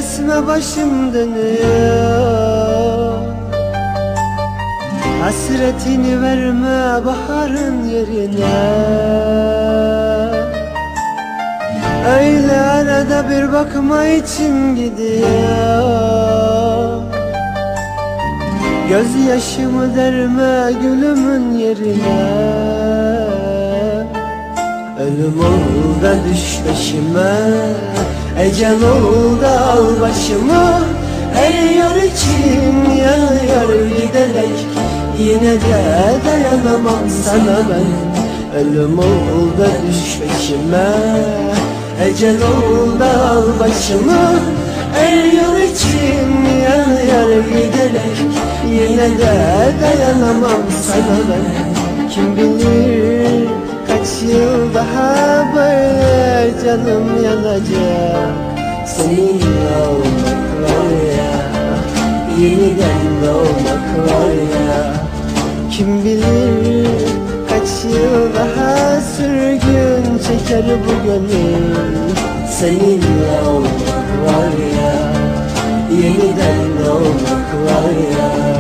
esme başım dönüyor. Hasretini verme baharın yerine. Öyle arada bir bakma içim gidiyor. Gözyaşımı derme gülümün yerine. Ölüm ol da düş peşime, ecel ol da al başımı. Eriyor içim yanıyor giderek, yine de dayanamam sana ben. Ölüm ol da düş peşime, ecel ol da al başımı. Eriyor içim yanıyor giderek, yine de dayanamam sana ben. Kim bilir kaç yıl daha böyle canım yanacak. Seninle olmak var ya, yeniden doğmak var ya. Kim bilir kaç yıl daha sürgün çeker bu gönül. Seninle olmak var ya, yeniden doğmak var ya.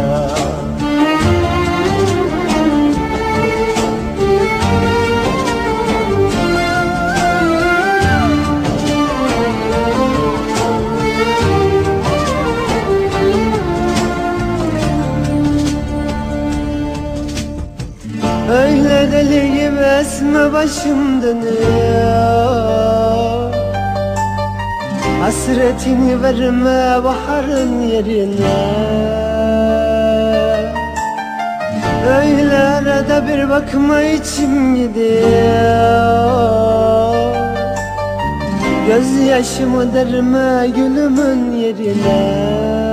Öyle deli gibi esme başım dönüyor. Hasretini verme baharın yerine. Öyle arada bir bakma içim gidiyor. Gözyaşımı derme gülümün yerine.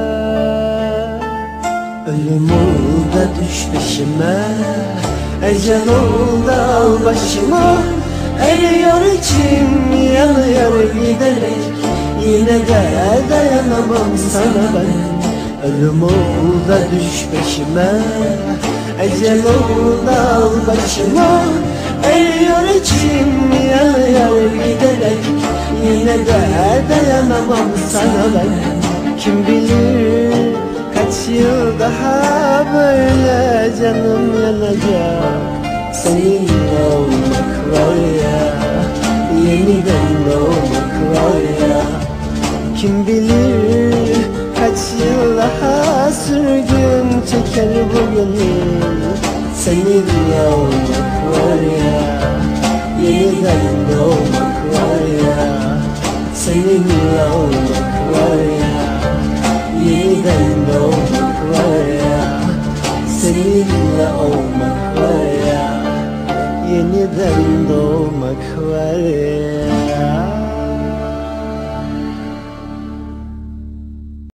Ölüm ol da düş peşime, ecel ol da al başımı. Eriyor içim yanıyor giderek, yine de dayanamam sana ben. Ölüm ol da düş peşime, ecel ol da al başımı. Eriyor içim yanıyor giderek, yine de dayanamam sana ben. Kim bilir kaç yıl daha böyle canım yanacak. Seninle olmak var ya, yeniden doğmak var ya. Kim bilir kaç yıl daha sürgün çeker bu gönül. Seninle olmak var ya, yeniden doğmak var ya. Seninle olmak var ya, yeniden doğmak var ya. Seninle olmak var ya, yeniden doğmak var ya.